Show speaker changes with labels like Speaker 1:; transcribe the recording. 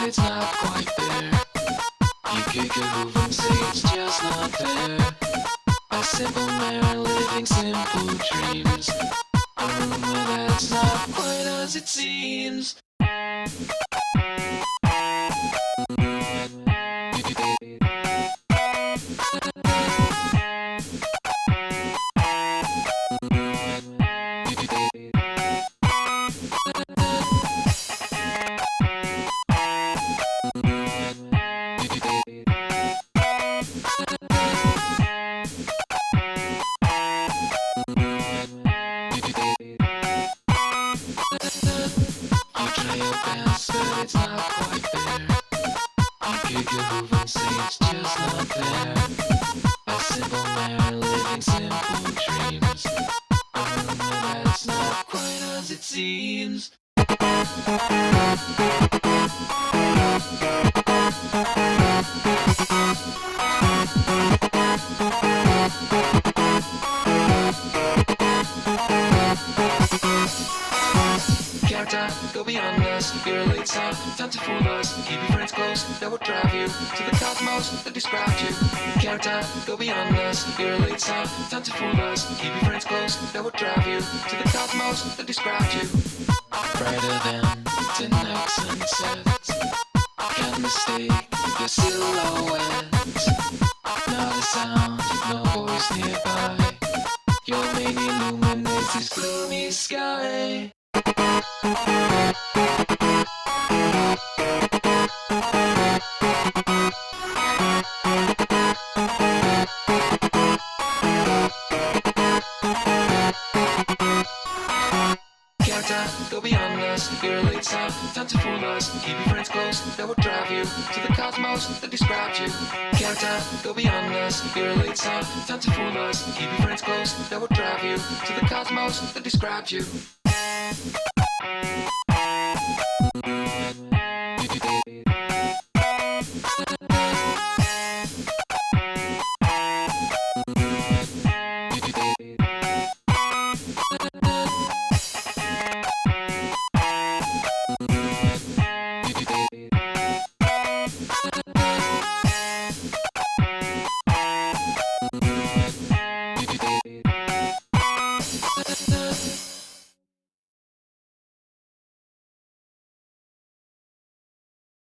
Speaker 1: it's not quite there. You kick a hoof and say it's just not there. A simple man living simple dreams. A rumor that's not quite as it seems. You try your best, but it's not quite there. You kick your hoof and say it's just not there. A simple man living simple dreams. A rumor that's not quite as it seems. Character, go beyond us. You're a late song, time to fool us. Keep your friends close, that will drive you to the cosmos that described you. Character, go beyond us. You're a late song, time to fool us. Keep your friends close, that will drive you to the cosmos that described you. Brighter than tonight sunsets. Can't mistake your silhouette. Not a sound, no voice nearby. Your main illuminates this gloomy sky. Character, go beyond us. You're a late song, time to fool us. Keep your friends close, that will drive you to the cosmos that described you. Character, go beyond us. You're a late song, time to fool us. Keep your friends close, that will drive you to the cosmos that described you.